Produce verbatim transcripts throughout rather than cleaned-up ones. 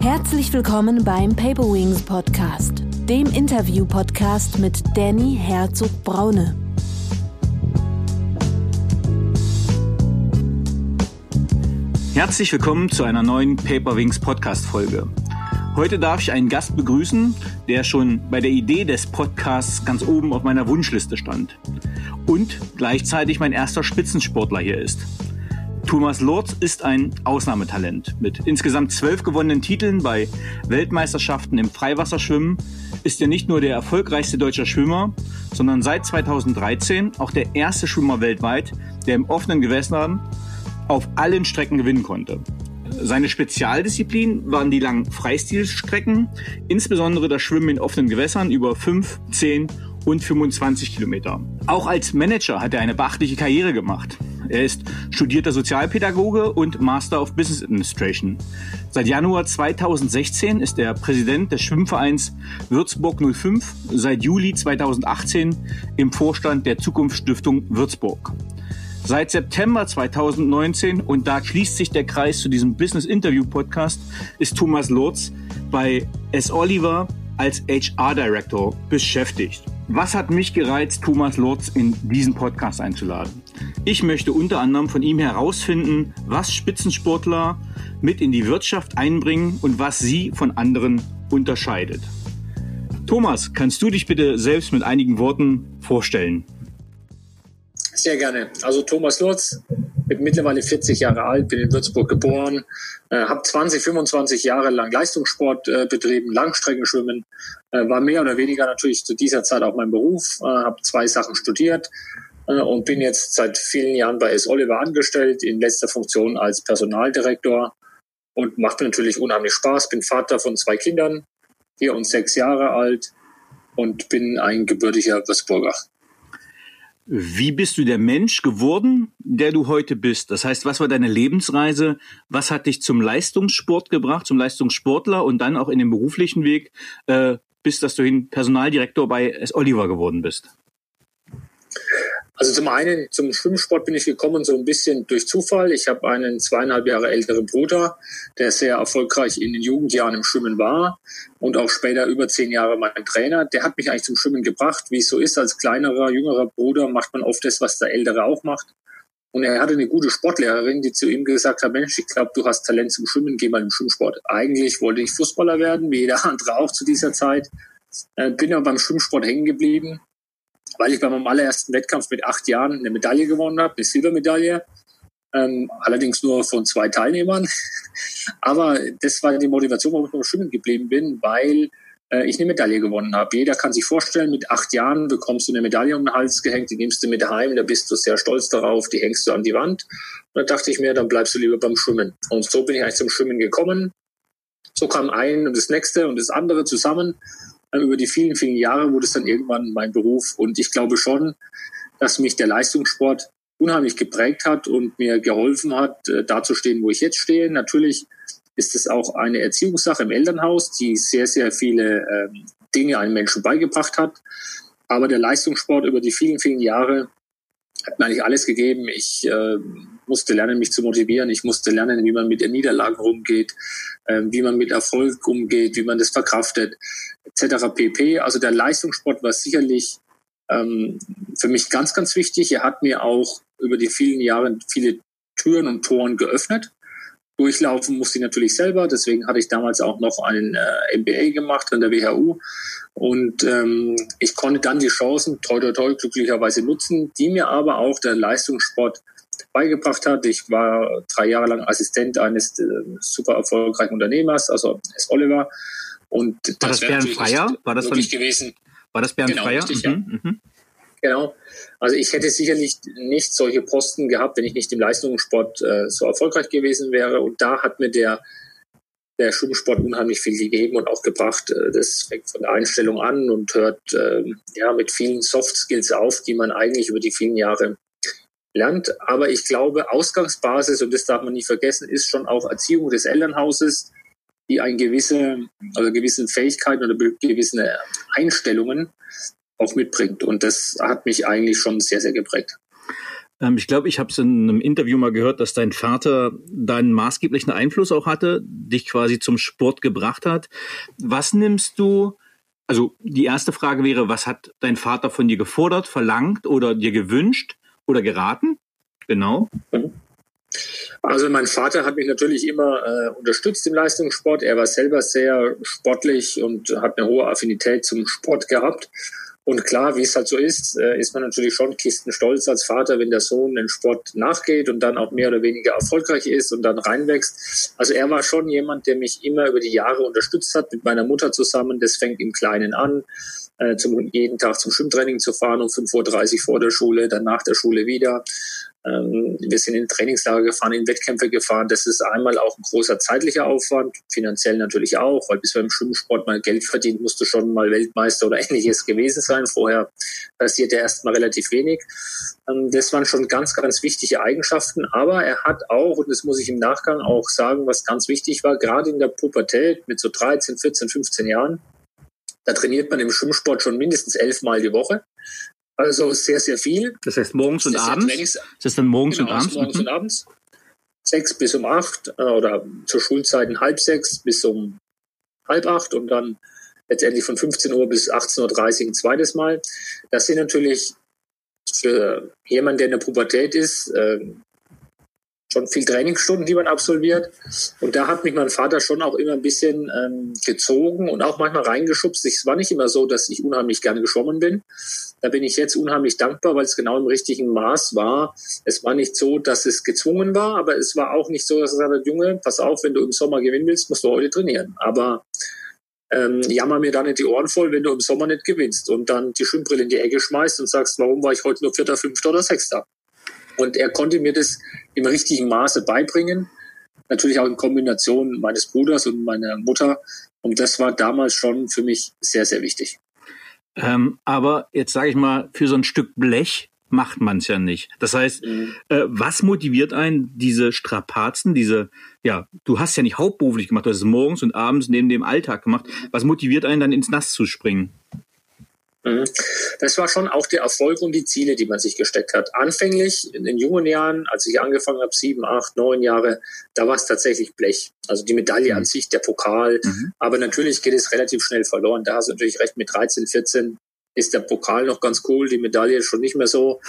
Herzlich willkommen beim Paper Wings Podcast, dem Interview-Podcast mit Danny Herzog-Braune. Herzlich willkommen zu einer neuen Paper Wings Podcast-Folge. Heute darf ich einen Gast begrüßen, der schon bei der Idee des Podcasts ganz oben auf meiner Wunschliste stand und gleichzeitig mein erster Spitzensportler hier ist. Thomas Lorz ist ein Ausnahmetalent. Mit insgesamt zwölf gewonnenen Titeln bei Weltmeisterschaften im Freiwasserschwimmen ist er nicht nur der erfolgreichste deutsche Schwimmer, sondern seit zweitausenddreizehn auch der erste Schwimmer weltweit, der im offenen Gewässern auf allen Strecken gewinnen konnte. Seine Spezialdisziplin waren die langen Freistilstrecken, insbesondere das Schwimmen in offenen Gewässern über fünf, zehn und fünfundzwanzig Kilometer. Auch als Manager hat er eine beachtliche Karriere gemacht. Er ist studierter Sozialpädagoge und Master of Business Administration. Seit Januar zweitausendsechzehn ist er Präsident des Schwimmvereins Würzburg null fünf, seit Juli zweitausendachtzehn im Vorstand der Zukunftsstiftung Würzburg. Seit September zweitausendneunzehn, und da schließt sich der Kreis zu diesem Business-Interview-Podcast, ist Thomas Lorz bei S. Oliver als H R Director beschäftigt. Was hat mich gereizt, Thomas Lorz in diesen Podcast einzuladen? Ich möchte unter anderem von ihm herausfinden, was Spitzensportler mit in die Wirtschaft einbringen und was sie von anderen unterscheidet. Thomas, kannst du dich bitte selbst mit einigen Worten vorstellen? Sehr gerne. Also Thomas Lorz, bin mittlerweile vierzig Jahre alt, bin in Würzburg geboren, äh, habe zwanzig, fünfundzwanzig Jahre lang Leistungssport äh, betrieben, Langstreckenschwimmen, äh, war mehr oder weniger natürlich zu dieser Zeit auch mein Beruf, äh, habe zwei Sachen studiert äh, und bin jetzt seit vielen Jahren bei S. Oliver angestellt, in letzter Funktion als Personaldirektor, und macht mir natürlich unheimlich Spaß. Bin Vater von zwei Kindern, vier und sechs Jahre alt, und bin ein gebürtiger Würzburger. Wie bist du der Mensch geworden, der du heute bist? Das heißt, was war deine Lebensreise? Was hat dich zum Leistungssport gebracht, zum Leistungssportler und dann auch in den beruflichen Weg, äh, bis dass du hin Personaldirektor bei S. Oliver geworden bist? Also zum einen, zum Schwimmsport bin ich gekommen so ein bisschen durch Zufall. Ich habe einen zweieinhalb Jahre älteren Bruder, der sehr erfolgreich in den Jugendjahren im Schwimmen war und auch später über zehn Jahre mein Trainer. Der hat mich eigentlich zum Schwimmen gebracht. Wie es so ist, als kleinerer, jüngerer Bruder macht man oft das, was der Ältere auch macht. Und er hatte eine gute Sportlehrerin, die zu ihm gesagt hat, Mensch, ich glaube, du hast Talent zum Schwimmen, geh mal im Schwimmsport. Eigentlich wollte ich Fußballer werden, wie jeder andere auch zu dieser Zeit. Bin aber beim Schwimmsport hängen geblieben, weil ich bei meinem allerersten Wettkampf mit acht Jahren eine Medaille gewonnen habe, eine Silbermedaille, ähm, allerdings nur von zwei Teilnehmern. Aber das war die Motivation, warum ich beim Schwimmen geblieben bin, weil äh, ich eine Medaille gewonnen habe. Jeder kann sich vorstellen, mit acht Jahren bekommst du eine Medaille um den Hals gehängt, die nimmst du mit heim, da bist du sehr stolz darauf, die hängst du an die Wand. Und da dachte ich mir, dann bleibst du lieber beim Schwimmen. Und so bin ich eigentlich zum Schwimmen gekommen. So kam ein und das nächste und das andere zusammen. Über die vielen, vielen Jahre wurde es dann irgendwann mein Beruf. Und ich glaube schon, dass mich der Leistungssport unheimlich geprägt hat und mir geholfen hat, da zu stehen, wo ich jetzt stehe. Natürlich ist es auch eine Erziehungssache im Elternhaus, die sehr, sehr viele ähm, Dinge einem Menschen beigebracht hat. Aber der Leistungssport über die vielen, vielen Jahre hat mir eigentlich alles gegeben. Ich äh, musste lernen, mich zu motivieren. Ich musste lernen, wie man mit den Niederlagen umgeht, äh, wie man mit Erfolg umgeht, wie man das verkraftet, et cetera pp. Also der Leistungssport war sicherlich ähm, für mich ganz, ganz wichtig. Er hat mir auch über die vielen Jahre viele Türen und Toren geöffnet. Durchlaufen musste ich natürlich selber. Deswegen hatte ich damals auch noch einen äh, M B A gemacht an der W H U. Und ähm, ich konnte dann die Chancen, toi, toi, toi, glücklicherweise nutzen, die mir aber auch der Leistungssport beigebracht hat. Ich war drei Jahre lang Assistent eines äh, super erfolgreichen Unternehmers, also S. Oliver. Und war das, das Bernd Freier? War das möglich gewesen. War das Bernd genau, Freier? Richtig, mhm, ja. Mhm. Genau. Also ich hätte sicherlich nicht solche Posten gehabt, wenn ich nicht im Leistungssport äh, so erfolgreich gewesen wäre. Und da hat mir der der Schwimmsport unheimlich viel gegeben und auch gebracht. Das fängt von der Einstellung an und hört äh, ja mit vielen Soft Skills auf, die man eigentlich über die vielen Jahre lernt. Aber ich glaube, Ausgangsbasis, und das darf man nie vergessen, ist schon auch Erziehung des Elternhauses, die eine gewisse, also gewisse Fähigkeiten oder gewisse Einstellungen auch mitbringt. Und das hat mich eigentlich schon sehr, sehr geprägt. Ähm, ich glaube, ich habe es in einem Interview mal gehört, dass dein Vater da einen maßgeblichen Einfluss auch hatte, dich quasi zum Sport gebracht hat. Was nimmst du, also die erste Frage wäre, was hat dein Vater von dir gefordert, verlangt oder dir gewünscht oder geraten? Genau. Also mein Vater hat mich natürlich immer äh, unterstützt im Leistungssport. Er war selber sehr sportlich und hat eine hohe Affinität zum Sport gehabt. Und klar, wie es halt so ist, äh, ist man natürlich schon kistenstolz als Vater, wenn der Sohn den Sport nachgeht und dann auch mehr oder weniger erfolgreich ist und dann reinwächst. Also er war schon jemand, der mich immer über die Jahre unterstützt hat, mit meiner Mutter zusammen. Das fängt im Kleinen an, äh, zum, jeden Tag zum Schwimmtraining zu fahren um fünf Uhr dreißig vor der Schule, dann nach der Schule wieder. Ähm, wir sind in Trainingslager gefahren, in Wettkämpfe gefahren. Das ist einmal auch ein großer zeitlicher Aufwand, finanziell natürlich auch, weil bis man im Schwimmsport mal Geld verdient, musst du schon mal Weltmeister oder Ähnliches gewesen sein. Vorher passiert ja erst mal relativ wenig. Ähm, das waren schon ganz, ganz wichtige Eigenschaften. Aber er hat auch, und das muss ich im Nachgang auch sagen, was ganz wichtig war, gerade in der Pubertät mit so dreizehn, vierzehn, fünfzehn Jahren, da trainiert man im Schwimmsport schon mindestens elf Mal die Woche. Also sehr, sehr viel. Das heißt morgens und abends? Ist das dann morgens genau, und abends? morgens mhm. und abends. Sechs bis um acht äh, oder zur Schulzeiten halb sechs bis um halb acht und dann letztendlich von fünfzehn Uhr bis achtzehn Uhr dreißig ein zweites Mal. Das sind natürlich für jemanden, der in der Pubertät ist, äh, schon viel Trainingsstunden, die man absolviert. Und da hat mich mein Vater schon auch immer ein bisschen ähm, gezogen und auch manchmal reingeschubst. Es war nicht immer so, dass ich unheimlich gerne geschwommen bin. Da bin ich jetzt unheimlich dankbar, weil es genau im richtigen Maß war. Es war nicht so, dass es gezwungen war, aber es war auch nicht so, dass er sagt, Junge, pass auf, wenn du im Sommer gewinnen willst, musst du heute trainieren. Aber ähm, jammer mir dann nicht die Ohren voll, wenn du im Sommer nicht gewinnst und dann die Schwimmbrille in die Ecke schmeißt und sagst, warum war ich heute nur Vierter, Fünfter oder Sechster? Und er konnte mir das im richtigen Maße beibringen. Natürlich auch in Kombination meines Bruders und meiner Mutter. Und das war damals schon für mich sehr, sehr wichtig. Ähm, aber jetzt sage ich mal, für so ein Stück Blech macht man es ja nicht. Das heißt, mhm. äh, was motiviert einen, diese Strapazen, diese, ja, du hast ja nicht hauptberuflich gemacht, du hast es morgens und abends neben dem Alltag gemacht. Was motiviert einen dann ins Nass zu springen? Das war schon auch der Erfolg und die Ziele, die man sich gesteckt hat. Anfänglich, in den jungen Jahren, als ich angefangen habe, sieben, acht, neun Jahre, da war es tatsächlich Blech. Also die Medaille mhm. an sich, der Pokal. Mhm. Aber natürlich geht es relativ schnell verloren. Da hast du natürlich recht, mit dreizehn, vierzehn ist der Pokal noch ganz cool, die Medaille schon nicht mehr so.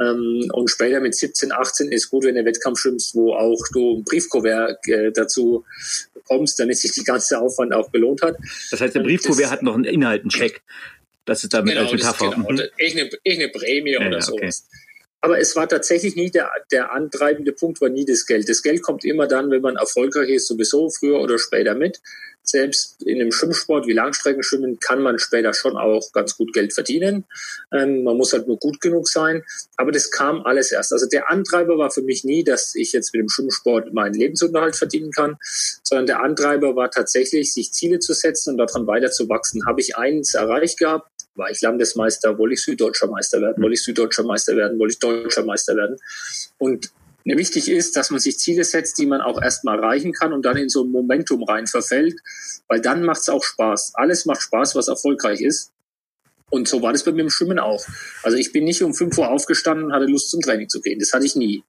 Und später mit siebzehn, achtzehn ist gut, wenn du Wettkampf schwimmst, wo auch du ein Briefkuvert dazu bekommst, damit sich die ganze Aufwand auch belohnt hat. Das heißt, der Briefkuvert das, hat noch einen Inhalt, einen Check. Das ist damit genau, als Metapher. Genau, mhm. irgendeine, irgendeine Prämie ja, oder ja, sowas. Okay. Aber es war tatsächlich nie der, der antreibende Punkt, war nie das Geld. Das Geld kommt immer dann, wenn man erfolgreich ist, sowieso früher oder später mit. Selbst in einem Schwimmsport wie Langstreckenschwimmen kann man später schon auch ganz gut Geld verdienen. Ähm, man muss halt nur gut genug sein. Aber das kam alles erst. Also der Antreiber war für mich nie, dass ich jetzt mit dem Schwimmsport meinen Lebensunterhalt verdienen kann, sondern der Antreiber war tatsächlich, sich Ziele zu setzen und daran weiterzuwachsen. Habe ich eins erreicht gehabt, war ich Landesmeister, wollte ich Süddeutscher Meister werden, wollte ich Süddeutscher Meister werden, wollte ich Deutscher Meister werden. Und wichtig ist, dass man sich Ziele setzt, die man auch erstmal erreichen kann und dann in so ein Momentum rein verfällt, weil dann macht es auch Spaß. Alles macht Spaß, was erfolgreich ist. Und so war das bei mir im Schwimmen auch. Also ich bin nicht um fünf Uhr aufgestanden und hatte Lust zum Training zu gehen. Das hatte ich nie.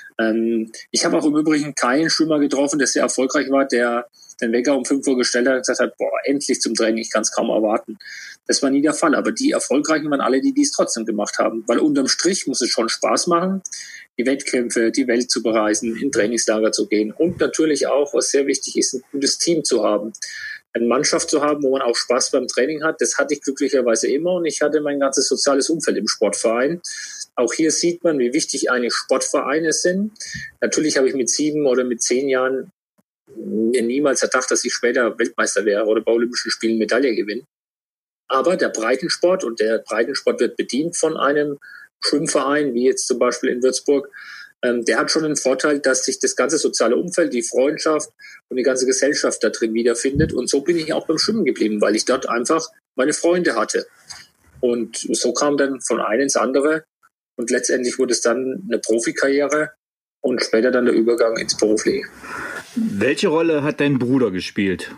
Ähm, ich habe auch im Übrigen keinen Schwimmer getroffen, der sehr erfolgreich war, der den Wecker um fünf Uhr gestellt hat und gesagt hat, boah, endlich zum Training, ich kann es kaum erwarten. Das war nie der Fall. Aber die Erfolgreichen waren alle, die dies trotzdem gemacht haben. Weil unterm Strich muss es schon Spaß machen, die Wettkämpfe, die Welt zu bereisen, in Trainingslager zu gehen. Und natürlich auch, was sehr wichtig ist, ein gutes Team zu haben. Eine Mannschaft zu haben, wo man auch Spaß beim Training hat, das hatte ich glücklicherweise immer. Und ich hatte mein ganzes soziales Umfeld im Sportverein. Auch hier sieht man, wie wichtig eigentlich Sportvereine sind. Natürlich habe ich mit sieben oder mit zehn Jahren mir niemals erdacht, dass ich später Weltmeister wäre oder bei Olympischen Spielen Medaille gewinne. Aber der Breitensport, und der Breitensport wird bedient von einem Schwimmverein, wie jetzt zum Beispiel in Würzburg, ähm, der hat schon den Vorteil, dass sich das ganze soziale Umfeld, die Freundschaft und die ganze Gesellschaft da drin wiederfindet. Und so bin ich auch beim Schwimmen geblieben, weil ich dort einfach meine Freunde hatte. Und so kam dann von einem ins andere. Und letztendlich wurde es dann eine Profikarriere und später dann der Übergang ins Berufliche. Welche Rolle hat dein Bruder gespielt?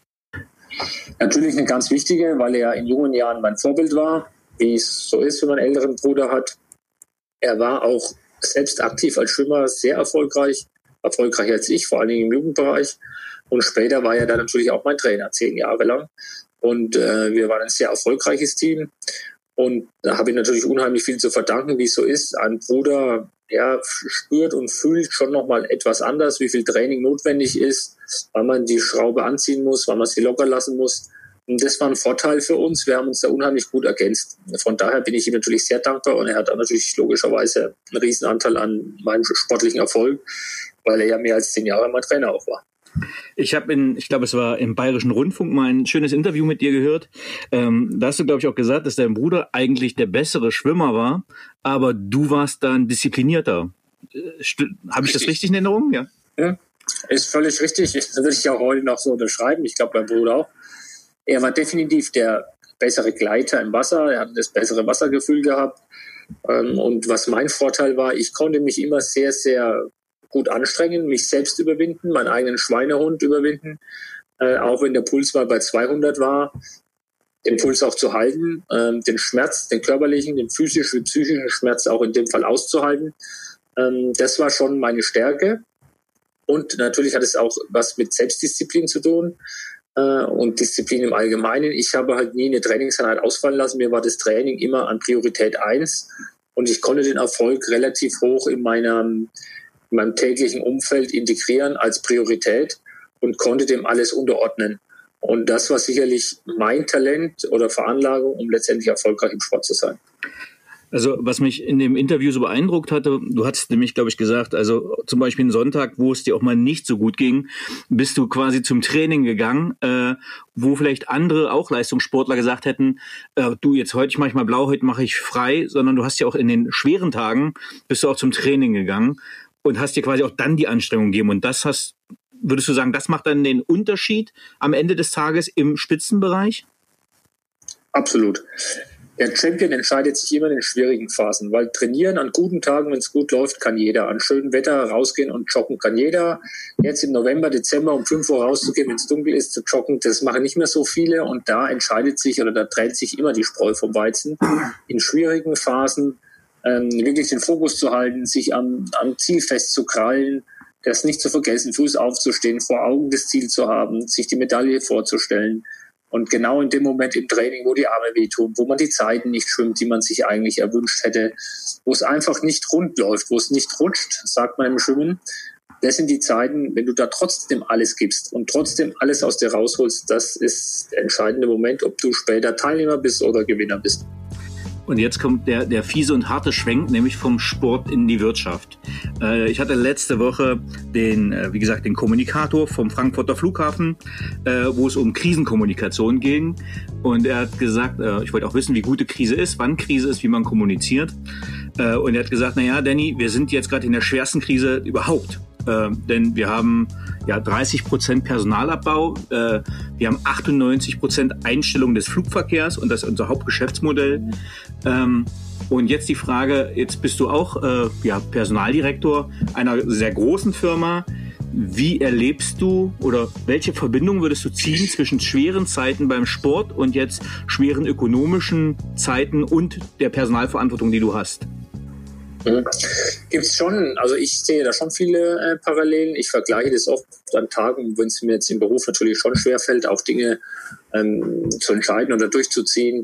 Natürlich eine ganz wichtige, weil er in jungen Jahren mein Vorbild war, wie es so ist, wenn man einen älteren Bruder hat. Er war auch selbst aktiv als Schwimmer sehr erfolgreich, erfolgreicher als ich, vor allen Dingen im Jugendbereich. Und später war er dann natürlich auch mein Trainer, zehn Jahre lang. Und äh, wir waren ein sehr erfolgreiches Team. Und da habe ich natürlich unheimlich viel zu verdanken, wie es so ist. Ein Bruder, ja, spürt und fühlt schon nochmal etwas anders, wie viel Training notwendig ist, wann man die Schraube anziehen muss, wann man sie locker lassen muss. Und das war ein Vorteil für uns. Wir haben uns da unheimlich gut ergänzt. Von daher bin ich ihm natürlich sehr dankbar. Und er hat dann natürlich logischerweise einen Riesenanteil an meinem sportlichen Erfolg, weil er ja mehr als zehn Jahre mein Trainer auch war. Ich habe in, ich glaube, es war im Bayerischen Rundfunk mal ein schönes Interview mit dir gehört. Ähm, da hast du, glaube ich, auch gesagt, dass dein Bruder eigentlich der bessere Schwimmer war, aber du warst dann disziplinierter. St- habe ich das richtig in Erinnerung? Ja. Ja, ist völlig richtig. Das würde ich auch heute noch so unterschreiben. Ich glaube, mein Bruder auch. Er war definitiv der bessere Gleiter im Wasser. Er hat das bessere Wassergefühl gehabt. Ähm, und was mein Vorteil war, ich konnte mich immer sehr, sehr gut anstrengen, mich selbst überwinden, meinen eigenen Schweinehund überwinden, äh, auch wenn der Puls mal bei zweihundert war, den Puls auch zu halten, äh, den Schmerz, den körperlichen, den physischen, psychischen Schmerz auch in dem Fall auszuhalten. Ähm, das war schon meine Stärke. Und natürlich hat es auch was mit Selbstdisziplin zu tun äh, und Disziplin im Allgemeinen. Ich habe halt nie eine Trainingseinheit ausfallen lassen. Mir war das Training immer an Priorität eins und ich konnte den Erfolg relativ hoch in meiner in meinem täglichen Umfeld integrieren als Priorität und konnte dem alles unterordnen. Und das war sicherlich mein Talent oder Veranlagung, um letztendlich erfolgreich im Sport zu sein. Also was mich in dem Interview so beeindruckt hatte, du hast nämlich, glaube ich, gesagt, also zum Beispiel einen Sonntag, wo es dir auch mal nicht so gut ging, bist du quasi zum Training gegangen, äh, wo vielleicht andere, auch Leistungssportler, gesagt hätten, äh, du, jetzt heute mache ich mal blau, heute mache ich frei, sondern du hast ja auch in den schweren Tagen, bist du auch zum Training gegangen und hast dir quasi auch dann die Anstrengung gegeben. Und das hast, würdest du sagen, das macht dann den Unterschied am Ende des Tages im Spitzenbereich? Absolut. Der Champion entscheidet sich immer in den schwierigen Phasen, weil trainieren an guten Tagen, wenn es gut läuft, kann jeder. An schönem Wetter rausgehen und joggen kann jeder. Jetzt im November, Dezember um fünf Uhr rauszugehen, wenn es dunkel ist, zu joggen, das machen nicht mehr so viele. Und da entscheidet sich oder da trennt sich immer die Spreu vom Weizen. In schwierigen Phasen ähm, wirklich den Fokus zu halten, sich am, am Ziel festzukrallen, das nicht zu vergessen, Fuß aufzustehen, vor Augen das Ziel zu haben, sich die Medaille vorzustellen. Und genau in dem Moment im Training, wo die Arme wehtun, wo man die Zeiten nicht schwimmt, die man sich eigentlich erwünscht hätte, wo es einfach nicht rund läuft, wo es nicht rutscht, sagt man im Schwimmen, das sind die Zeiten, wenn du da trotzdem alles gibst und trotzdem alles aus dir rausholst, das ist der entscheidende Moment, ob du später Teilnehmer bist oder Gewinner bist. Und jetzt kommt der, der fiese und harte Schwenk, nämlich vom Sport in die Wirtschaft. Äh, ich hatte letzte Woche den, äh, wie gesagt, den Kommunikator vom Frankfurter Flughafen, äh, wo es um Krisenkommunikation ging. Und er hat gesagt, äh, ich wollte auch wissen, wie gute Krise ist, wann Krise ist, wie man kommuniziert. Äh, und er hat gesagt, naja, Danny, wir sind jetzt gerade in der schwersten Krise überhaupt. Äh, denn wir haben ja dreißig Prozent Personalabbau, äh, wir haben achtundneunzig Prozent Einstellung des Flugverkehrs und das ist unser Hauptgeschäftsmodell. Ähm, und jetzt die Frage, jetzt bist du auch äh, ja, Personaldirektor einer sehr großen Firma. Wie erlebst du oder welche Verbindung würdest du ziehen zwischen schweren Zeiten beim Sport und jetzt schweren ökonomischen Zeiten und der Personalverantwortung, die du hast? Mhm. Gibt es schon, also ich sehe da schon viele äh, Parallelen. Ich vergleiche das oft an Tagen, wenn es mir jetzt im Beruf natürlich schon schwerfällt, auch Dinge ähm, zu entscheiden oder durchzuziehen.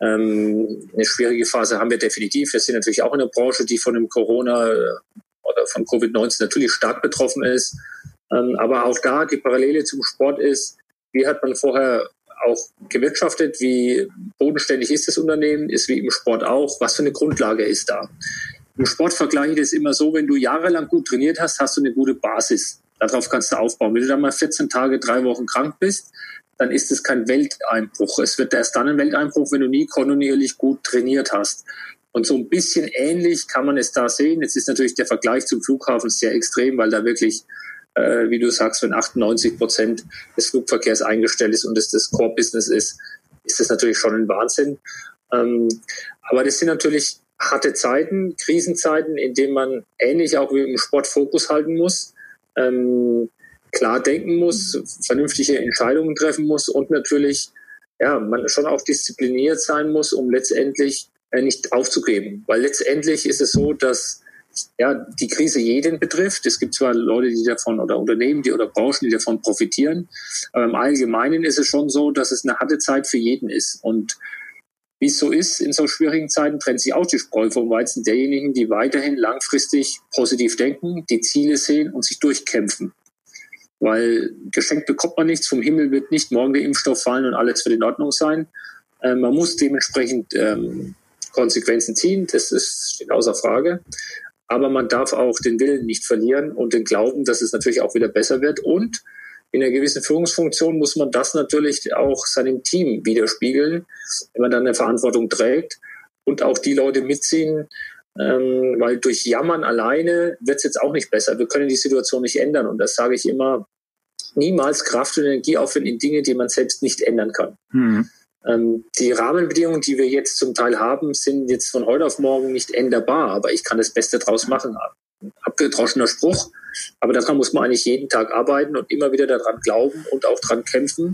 Ähm, eine schwierige Phase haben wir definitiv. Wir sind natürlich auch in einer Branche, die von dem Corona äh, oder von Covid neunzehn natürlich stark betroffen ist. Ähm, aber auch da die Parallele zum Sport ist, wie hat man vorher auch gewirtschaftet, wie bodenständig ist das Unternehmen, ist wie im Sport auch, was für eine Grundlage ist da. Im Sport vergleiche ich das immer so, wenn du jahrelang gut trainiert hast, hast du eine gute Basis. Darauf kannst du aufbauen. Wenn du dann mal vierzehn Tage, drei Wochen krank bist, dann ist es kein Welteinbruch. Es wird erst dann ein Welteinbruch, wenn du nie kontinuierlich gut trainiert hast. Und so ein bisschen ähnlich kann man es da sehen. Jetzt ist natürlich der Vergleich zum Flughafen sehr extrem, weil da wirklich, äh, wie du sagst, wenn achtundneunzig Prozent des Flugverkehrs eingestellt ist und es das Core-Business ist, ist das natürlich schon ein Wahnsinn. Ähm, aber das sind natürlich harte Zeiten, Krisenzeiten, in denen man ähnlich auch wie im Sport Fokus halten muss, ähm, klar denken muss, vernünftige Entscheidungen treffen muss und natürlich ja, man schon auch diszipliniert sein muss, um letztendlich äh, nicht aufzugeben. Weil letztendlich ist es so, dass ja, die Krise jeden betrifft. Es gibt zwar Leute, die davon oder Unternehmen, die oder Branchen, die davon profitieren, aber im Allgemeinen ist es schon so, dass es eine harte Zeit für jeden ist. Und wie es so ist, in so schwierigen Zeiten trennt sich auch die Spreu vom Weizen derjenigen, die weiterhin langfristig positiv denken, die Ziele sehen und sich durchkämpfen. Weil geschenkt bekommt man nichts, vom Himmel wird nicht morgen der Impfstoff fallen und alles wird in Ordnung sein. Äh, man muss dementsprechend ähm, Konsequenzen ziehen, das ist, steht außer Frage. Aber man darf auch den Willen nicht verlieren und den Glauben, dass es natürlich auch wieder besser wird. Und in einer gewissen Führungsfunktion muss man das natürlich auch seinem Team widerspiegeln, wenn man dann eine Verantwortung trägt und auch die Leute mitziehen, ähm, weil durch Jammern alleine wird es jetzt auch nicht besser. Wir können die Situation nicht ändern und das sage ich immer, niemals Kraft und Energie aufwenden in Dinge, die man selbst nicht ändern kann. Mhm. Ähm, die Rahmenbedingungen, die wir jetzt zum Teil haben, sind jetzt von heute auf morgen nicht änderbar, aber ich kann das Beste draus machen. Abgedroschener Spruch, aber daran muss man eigentlich jeden Tag arbeiten und immer wieder daran glauben und auch dran kämpfen.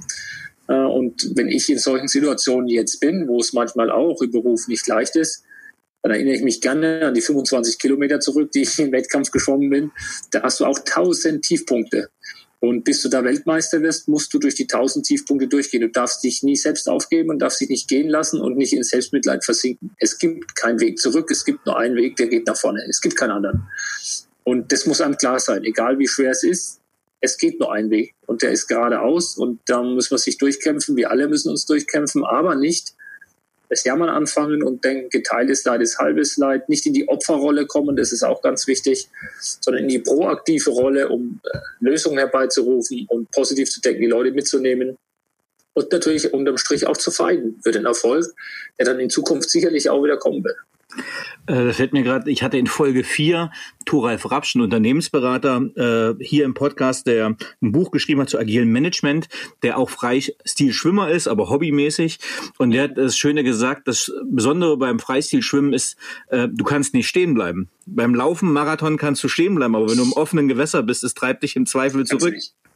Und wenn ich in solchen Situationen jetzt bin, wo es manchmal auch im Beruf nicht leicht ist, dann erinnere ich mich gerne an die fünfundzwanzig Kilometer zurück, die ich im Wettkampf geschwommen bin. Da hast du auch tausend Tiefpunkte. Und bis du da Weltmeister wirst, musst du durch die tausend Tiefpunkte durchgehen. Du darfst dich nie selbst aufgeben und darfst dich nicht gehen lassen und nicht in Selbstmitleid versinken. Es gibt keinen Weg zurück, es gibt nur einen Weg, der geht nach vorne. Es gibt keinen anderen. Und das muss einem klar sein, egal wie schwer es ist, es geht nur einen Weg und der ist geradeaus und da muss man sich durchkämpfen. Wir alle müssen uns durchkämpfen, aber nicht das Jammern anfangen und denken, geteiltes Leid ist halbes Leid, nicht in die Opferrolle kommen, das ist auch ganz wichtig, sondern in die proaktive Rolle, um Lösungen herbeizurufen und positiv zu denken, die Leute mitzunehmen und natürlich unterm Strich auch zu feiden für den Erfolg, der dann in Zukunft sicherlich auch wieder kommen wird. Das fällt mir gerade, ich hatte in Folge vier Thoralf Rapsch, ein Unternehmensberater, äh, hier im Podcast, der ein Buch geschrieben hat zu agilem Management, der auch Freistilschwimmer ist, aber hobbymäßig. Und der hat das Schöne gesagt, das Besondere beim Freistilschwimmen ist, äh, du kannst nicht stehen bleiben. Beim Laufen, Marathon kannst du stehen bleiben, aber wenn du im offenen Gewässer bist, es treibt dich im Zweifel zurück.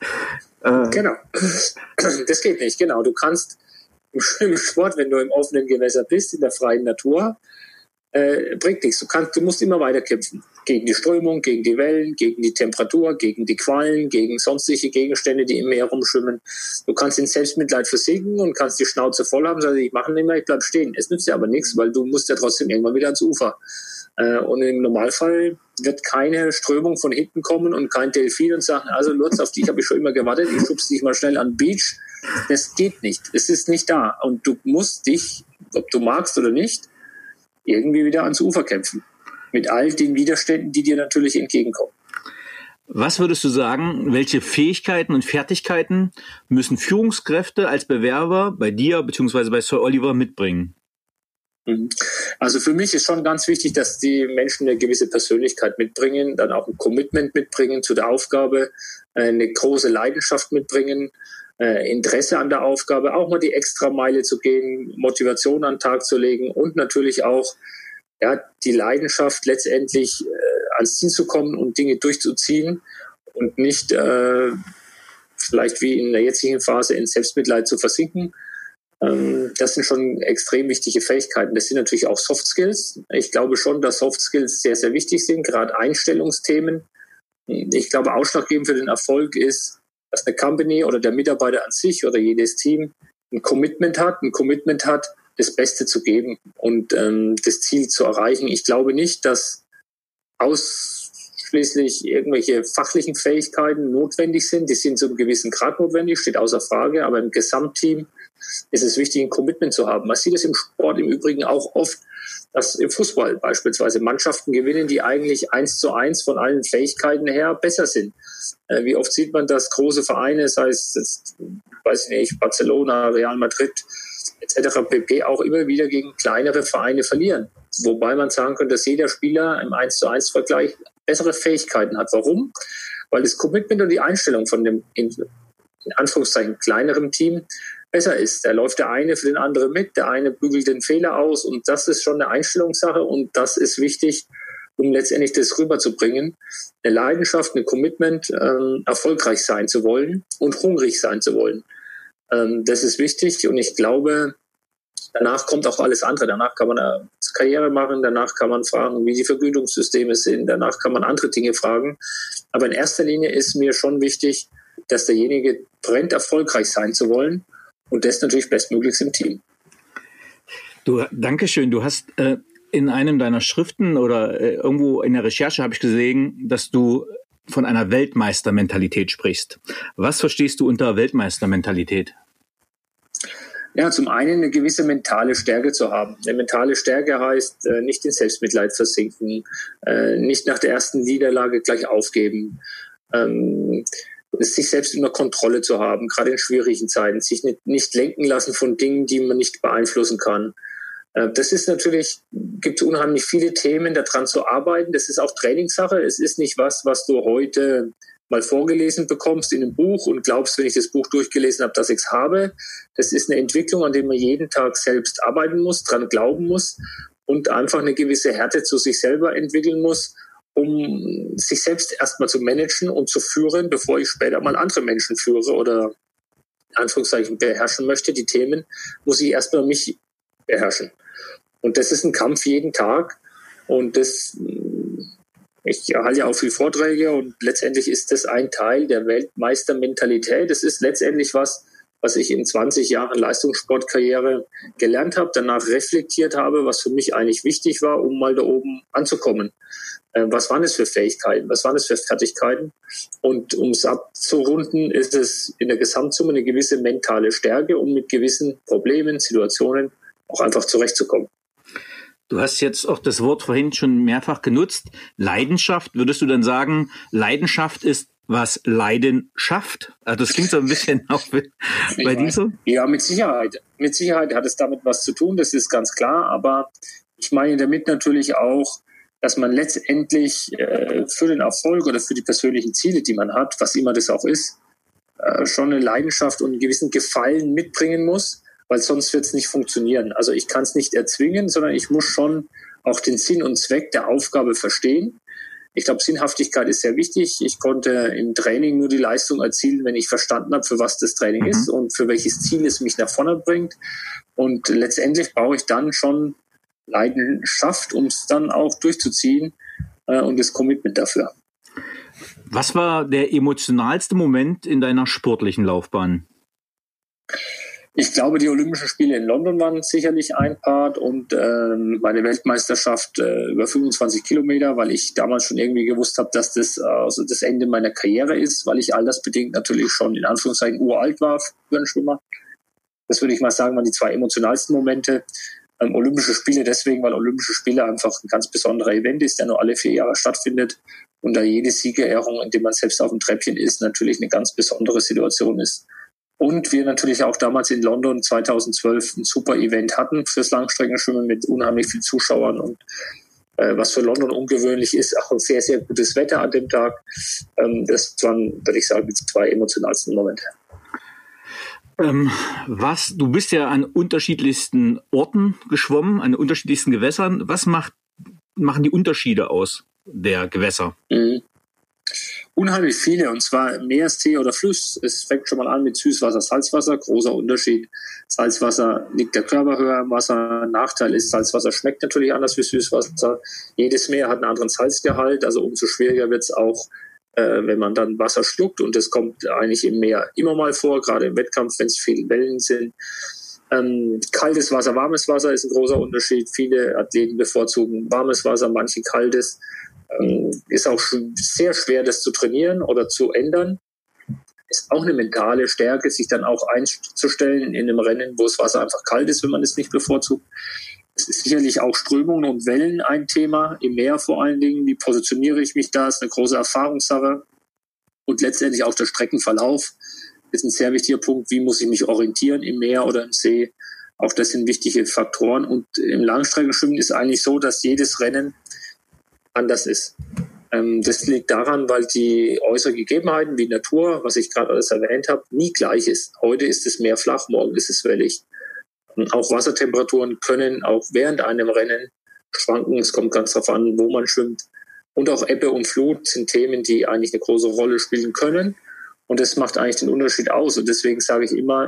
Äh. Genau, das geht nicht, genau. Du kannst im Sport, wenn du im offenen Gewässer bist, in der freien Natur, Äh, bringt nichts. Du kannst, du musst immer weiter kämpfen. Gegen die Strömung, gegen die Wellen, gegen die Temperatur, gegen die Quallen, gegen sonstige Gegenstände, die im Meer rumschwimmen. Du kannst in Selbstmitleid versinken und kannst die Schnauze voll haben, sagst, ich mache nicht mehr, ich bleib stehen. Es nützt dir aber nichts, weil du musst ja trotzdem irgendwann wieder ans Ufer. Äh, und im Normalfall wird keine Strömung von hinten kommen und kein Delfin und sagen, also Lutz, auf dich habe ich schon immer gewartet, ich schubse dich mal schnell an den Beach. Das geht nicht. Es ist nicht da. Und du musst dich, ob du magst oder nicht, irgendwie wieder ans Ufer kämpfen. Mit all den Widerständen, die dir natürlich entgegenkommen. Was würdest du sagen, welche Fähigkeiten und Fertigkeiten müssen Führungskräfte als Bewerber bei dir bzw. bei Sir Oliver mitbringen? Also für mich ist schon ganz wichtig, dass die Menschen eine gewisse Persönlichkeit mitbringen, dann auch ein Commitment mitbringen zu der Aufgabe, eine große Leidenschaft mitbringen, Interesse an der Aufgabe, auch mal die Extrameile zu gehen, Motivation an den Tag zu legen und natürlich auch ja, die Leidenschaft letztendlich äh, ans Ziel zu kommen und Dinge durchzuziehen und nicht äh, vielleicht wie in der jetzigen Phase in Selbstmitleid zu versinken. Ähm, das sind schon extrem wichtige Fähigkeiten. Das sind natürlich auch Soft Skills. Ich glaube schon, dass Soft Skills sehr, sehr wichtig sind, gerade Einstellungsthemen. Ich glaube, ausschlaggebend für den Erfolg ist, dass eine Company oder der Mitarbeiter an sich oder jedes Team ein Commitment hat, ein Commitment hat, das Beste zu geben und ähm, das Ziel zu erreichen. Ich glaube nicht, dass ausschließlich irgendwelche fachlichen Fähigkeiten notwendig sind. Die sind zu einem gewissen Grad notwendig, steht außer Frage. Aber im Gesamtteam ist es wichtig, ein Commitment zu haben. Man sieht es im Sport im Übrigen auch oft, dass im Fußball beispielsweise Mannschaften gewinnen, die eigentlich eins zu eins von allen Fähigkeiten her besser sind. Äh, wie oft sieht man, dass große Vereine, sei es jetzt, weiß ich nicht, Barcelona, Real Madrid et cetera pp. Auch immer wieder gegen kleinere Vereine verlieren. Wobei man sagen könnte, dass jeder Spieler im eins zu eins Vergleich bessere Fähigkeiten hat. Warum? Weil das Commitment und die Einstellung von dem in, in Anführungszeichen kleineren Team besser ist. Da läuft der eine für den anderen mit, der eine bügelt den Fehler aus und das ist schon eine Einstellungssache und das ist wichtig, um letztendlich das rüberzubringen. Eine Leidenschaft, ein Commitment, ähm, erfolgreich sein zu wollen und hungrig sein zu wollen. Ähm, das ist wichtig und ich glaube, Danach kommt auch alles andere. Danach kann man eine Karriere machen, danach kann man fragen, wie die Vergütungssysteme sind, danach kann man andere Dinge fragen. Aber in erster Linie ist mir schon wichtig, dass derjenige brennt, erfolgreich sein zu wollen und das natürlich bestmöglichst im Team. Du, Dankeschön. Du hast äh, in einem deiner Schriften oder äh, irgendwo in der Recherche habe ich gesehen, dass du von einer Weltmeistermentalität sprichst. Was verstehst du unter Weltmeistermentalität? Ja, zum einen eine gewisse mentale Stärke zu haben. Eine mentale Stärke heißt, äh, nicht in Selbstmitleid versinken, äh, nicht nach der ersten Niederlage gleich aufgeben, ähm, sich selbst unter Kontrolle zu haben, gerade in schwierigen Zeiten, sich nicht, nicht lenken lassen von Dingen, die man nicht beeinflussen kann. Äh, das ist natürlich, gibt unheimlich viele Themen, daran zu arbeiten. Das ist auch Trainingssache. Es ist nicht was, was du heute mal vorgelesen bekommst in einem Buch und glaubst, wenn ich das Buch durchgelesen habe, dass ich es habe. Das ist eine Entwicklung, an der man jeden Tag selbst arbeiten muss, dran glauben muss und einfach eine gewisse Härte zu sich selber entwickeln muss, um sich selbst erstmal zu managen und zu führen, bevor ich später mal andere Menschen führe oder in Anführungszeichen beherrschen möchte. Die Themen muss ich erstmal mich beherrschen. Und das ist ein Kampf jeden Tag und das Ich halte ja auch viele Vorträge und letztendlich ist das ein Teil der Weltmeistermentalität. Das ist letztendlich was, was ich in zwanzig Jahren Leistungssportkarriere gelernt habe, danach reflektiert habe, was für mich eigentlich wichtig war, um mal da oben anzukommen. Äh, was waren es für Fähigkeiten? Was waren es für Fertigkeiten? Und um es abzurunden, ist es in der Gesamtsumme eine gewisse mentale Stärke, um mit gewissen Problemen, Situationen auch einfach zurechtzukommen. Du hast jetzt auch das Wort vorhin schon mehrfach genutzt. Leidenschaft. Würdest du dann sagen, Leidenschaft ist, was Leiden schafft? Also das klingt so ein bisschen auch bei dir so. Ja, mit Sicherheit. Mit Sicherheit hat es damit was zu tun, das ist ganz klar. Aber ich meine damit natürlich auch, dass man letztendlich äh, für den Erfolg oder für die persönlichen Ziele, die man hat, was immer das auch ist, äh, schon eine Leidenschaft und einen gewissen Gefallen mitbringen muss, weil sonst wird es nicht funktionieren. Also ich kann es nicht erzwingen, sondern ich muss schon auch den Sinn und Zweck der Aufgabe verstehen. Ich glaube, Sinnhaftigkeit ist sehr wichtig. Ich konnte im Training nur die Leistung erzielen, wenn ich verstanden habe, für was das Training mhm. ist und für welches Ziel es mich nach vorne bringt. Und letztendlich brauche ich dann schon Leidenschaft, um es dann auch durchzuziehen äh, und das Commitment dafür. Was war der emotionalste Moment in deiner sportlichen Laufbahn? Ich glaube, die Olympischen Spiele in London waren sicherlich ein Part und äh, meine Weltmeisterschaft äh, über fünfundzwanzig Kilometer, weil ich damals schon irgendwie gewusst habe, dass das äh, also das Ende meiner Karriere ist, weil ich altersbedingt natürlich schon in Anführungszeichen uralt war für einen Schwimmer. Das würde ich mal sagen, waren die zwei emotionalsten Momente. Ähm, Olympische Spiele deswegen, weil Olympische Spiele einfach ein ganz besonderer Event ist, der nur alle vier Jahre stattfindet und da jede Siegerehrung, indem man selbst auf dem Treppchen ist, natürlich eine ganz besondere Situation ist. Und wir natürlich auch damals in London zweitausendzwölf ein super Event hatten fürs Langstreckenschwimmen mit unheimlich vielen Zuschauern und äh, was für London ungewöhnlich ist, auch ein sehr, sehr gutes Wetter an dem Tag. Ähm, das waren, würde ich sagen, die zwei emotionalsten Momente. Ähm, was, du bist ja an unterschiedlichsten Orten geschwommen, an unterschiedlichsten Gewässern. Was macht, machen die Unterschiede aus der Gewässer? Mhm. Unheimlich viele, und zwar Meer, See oder Fluss. Es fängt schon mal an mit Süßwasser, Salzwasser, großer Unterschied. Salzwasser liegt der Körper höher im Wasser. Nachteil ist, Salzwasser schmeckt natürlich anders wie Süßwasser. Jedes Meer hat einen anderen Salzgehalt, also umso schwieriger wird es auch, äh, wenn man dann Wasser schluckt. Und das kommt eigentlich im Meer immer mal vor, gerade im Wettkampf, wenn es viele Wellen sind. Ähm, kaltes Wasser, warmes Wasser ist ein großer Unterschied. Viele Athleten bevorzugen warmes Wasser, manche kaltes. Ist auch sehr schwer, das zu trainieren oder zu ändern. Ist auch eine mentale Stärke, sich dann auch einzustellen in einem Rennen, wo das Wasser einfach kalt ist, wenn man es nicht bevorzugt. Es ist sicherlich auch Strömungen und Wellen ein Thema, im Meer vor allen Dingen. Wie positioniere ich mich da? Ist eine große Erfahrungssache. Und letztendlich auch der Streckenverlauf ist ein sehr wichtiger Punkt. Wie muss ich mich orientieren im Meer oder im See? Auch das sind wichtige Faktoren. Und im Langstreckenschwimmen ist eigentlich so, dass jedes Rennen anders ist. Ähm, das liegt daran, weil die äußeren Gegebenheiten wie Natur, was ich gerade alles erwähnt habe, nie gleich ist. Heute ist es Meer flach, morgen ist es wellig. Und auch Wassertemperaturen können auch während einem Rennen schwanken. Es kommt ganz darauf an, wo man schwimmt. Und auch Ebbe und Flut sind Themen, die eigentlich eine große Rolle spielen können. Und das macht eigentlich den Unterschied aus. Und deswegen sage ich immer,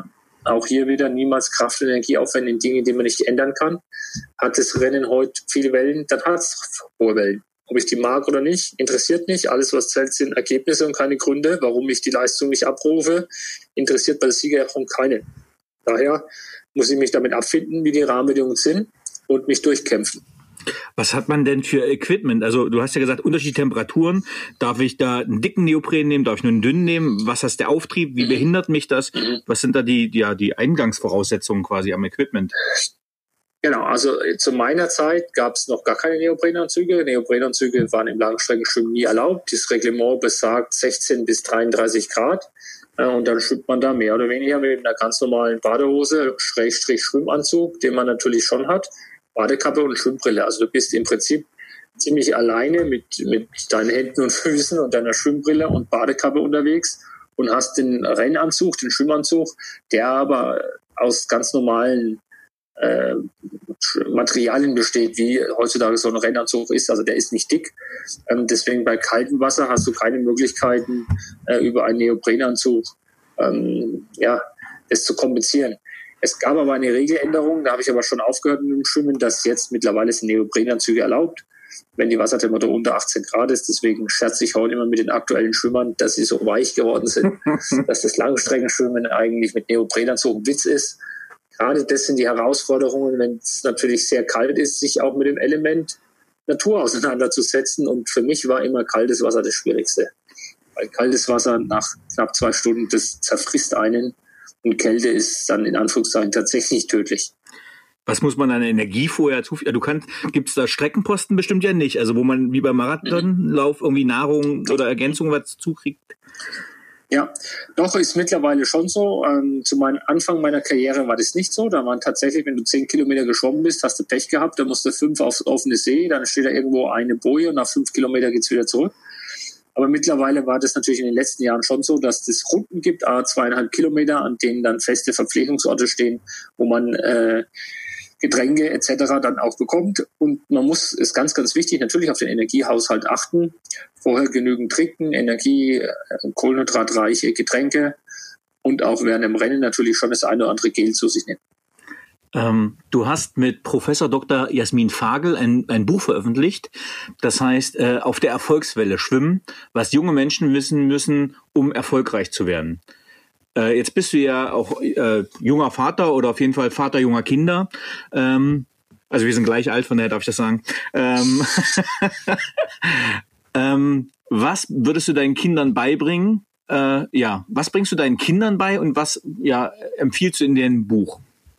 Auch hier wieder niemals Kraft und Energie aufwenden in Dinge, die man nicht ändern kann. Hat das Rennen heute viele Wellen, dann hat es hohe Wellen. Ob ich die mag oder nicht, interessiert nicht. Alles, was zählt, sind Ergebnisse und keine Gründe, warum ich die Leistung nicht abrufe. Interessiert bei der Siegerehrung keine. Daher muss ich mich damit abfinden, wie die Rahmenbedingungen sind und mich durchkämpfen. Was hat man denn für Equipment? Also du hast ja gesagt, unterschiedliche Temperaturen. Darf ich da einen dicken Neopren nehmen? Darf ich nur einen dünnen nehmen? Was ist der Auftrieb? Wie behindert mich das? Was sind da die, ja, die Eingangsvoraussetzungen quasi am Equipment? Genau, also zu meiner Zeit gab es noch gar keine Neoprenanzüge. Neoprenanzüge waren im Langstreckenschwimmen nie erlaubt. Das Reglement besagt sechzehn bis dreiunddreißig Grad. Und dann schwimmt man da mehr oder weniger mit einer ganz normalen Badehose, Schrägstrich Schwimmanzug, den man natürlich schon hat, Badekappe und Schwimmbrille. Also du bist im Prinzip ziemlich alleine mit, mit deinen Händen und Füßen und deiner Schwimmbrille und Badekappe unterwegs und hast den Rennanzug, den Schwimmanzug, der aber aus ganz normalen Äh, Materialien besteht, wie heutzutage so ein Rennanzug ist. Also der ist nicht dick. Ähm, deswegen bei kaltem Wasser hast du keine Möglichkeiten, äh, über einen Neoprenanzug ähm, ja, das zu kompensieren. Es gab aber eine Regeländerung, da habe ich aber schon aufgehört mit dem Schwimmen, dass jetzt mittlerweile sind Neoprenanzüge erlaubt, wenn die Wassertemperatur unter achtzehn Grad ist. Deswegen scherze ich heute immer mit den aktuellen Schwimmern, dass sie so weich geworden sind, dass das Langstreckenschwimmen eigentlich mit Neoprenanzug ein Witz ist. Gerade das sind die Herausforderungen, wenn es natürlich sehr kalt ist, sich auch mit dem Element Natur auseinanderzusetzen. Und für mich war immer kaltes Wasser das Schwierigste. Weil kaltes Wasser nach knapp zwei Stunden, das zerfrisst einen. Und Kälte ist dann in Anführungszeichen tatsächlich tödlich. Was muss man an Energie vorher zuführen? Du kannst, gibt es da Streckenposten bestimmt ja nicht? Also wo man wie beim Marathonlauf irgendwie Nahrung oder Ergänzung was zukriegt? Ja, doch, ist mittlerweile schon so. Ähm, zu meinem Anfang meiner Karriere war das nicht so. Da waren tatsächlich, wenn du zehn Kilometer geschwommen bist, hast du Pech gehabt, da musst du fünf aufs offene See, dann steht da irgendwo eine Boje und nach fünf Kilometer geht's wieder zurück. Aber mittlerweile war das natürlich in den letzten Jahren schon so, dass es Routen gibt, a zweieinhalb Kilometer, an denen dann feste Verpflegungsorte stehen, wo man äh, Getränke et cetera dann auch bekommt. Und man muss, ist ganz, ganz wichtig, natürlich auf den Energiehaushalt achten. Vorher genügend trinken, Energie, kohlenhydratreiche Getränke und auch während dem Rennen natürlich schon das eine oder andere Gel zu sich nehmen. Ähm, du hast mit Professor Doktor Jasmin Fagel ein, ein Buch veröffentlicht, das heißt äh, Auf der Erfolgswelle schwimmen, was junge Menschen wissen müssen, um erfolgreich zu werden. Äh, jetzt bist du ja auch äh, junger Vater oder auf jeden Fall Vater junger Kinder. Ähm, also wir sind gleich alt, von daher darf ich das sagen. Ähm, ähm, was würdest du deinen Kindern beibringen? Äh, ja, was bringst du deinen Kindern bei und was ja empfiehlst du in dem Buch?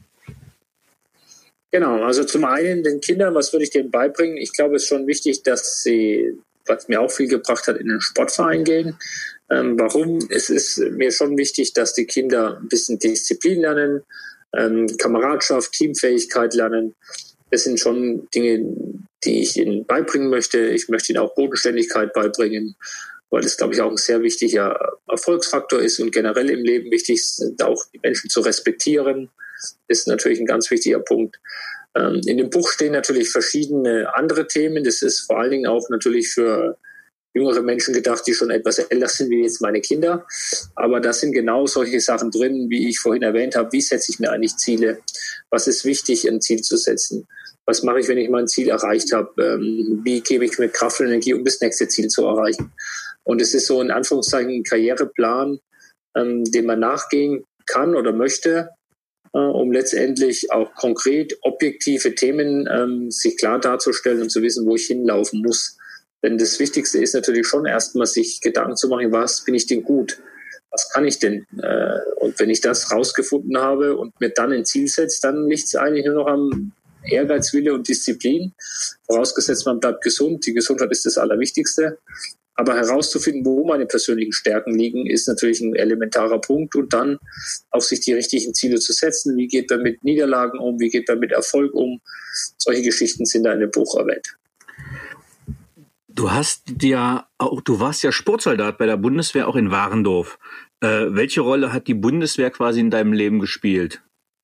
Genau, also zum einen den Kindern, was würde ich denen beibringen? Ich glaube, es ist schon wichtig, dass sie, was mir auch viel gebracht hat, in den Sportverein gehen. Ähm, warum? Es ist mir schon wichtig, dass die Kinder ein bisschen Disziplin lernen, ähm, Kameradschaft, Teamfähigkeit lernen. Das sind schon Dinge, die ich ihnen beibringen möchte. Ich möchte ihnen auch Bodenständigkeit beibringen, weil das, glaube ich, auch ein sehr wichtiger Erfolgsfaktor ist und generell im Leben wichtig ist, auch die Menschen zu respektieren. Ist natürlich ein ganz wichtiger Punkt. Ähm, in dem Buch stehen natürlich verschiedene andere Themen. Das ist vor allen Dingen auch natürlich für jüngere Menschen gedacht, die schon etwas älter sind wie jetzt meine Kinder. Aber da sind genau solche Sachen drin, wie ich vorhin erwähnt habe. Wie setze ich mir eigentlich Ziele? Was ist wichtig, ein Ziel zu setzen? Was mache ich, wenn ich mein Ziel erreicht habe? Ähm, wie gebe ich mir Kraft und Energie, um das nächste Ziel zu erreichen? Und es ist so in Anführungszeichen ein Karriereplan, ähm, dem man nachgehen kann oder möchte, äh, um letztendlich auch konkret objektive Themen ähm, sich klar darzustellen und zu wissen, wo ich hinlaufen muss. Denn das Wichtigste ist natürlich schon erstmal, sich Gedanken zu machen, was bin ich denn gut? Was kann ich denn? Und wenn ich das rausgefunden habe und mir dann ein Ziel setze, dann liegt es eigentlich nur noch am Ehrgeiz, Wille und Disziplin. Vorausgesetzt, man bleibt gesund. Die Gesundheit ist das Allerwichtigste. Aber herauszufinden, wo meine persönlichen Stärken liegen, ist natürlich ein elementarer Punkt. Und dann auf sich die richtigen Ziele zu setzen. Wie geht man mit Niederlagen um? Wie geht man mit Erfolg um? Solche Geschichten sind da in dem Buch erwähnt. Du hast ja auch, du warst ja Sportsoldat bei der Bundeswehr auch in Warendorf. Äh, welche Rolle hat die Bundeswehr quasi in deinem Leben gespielt?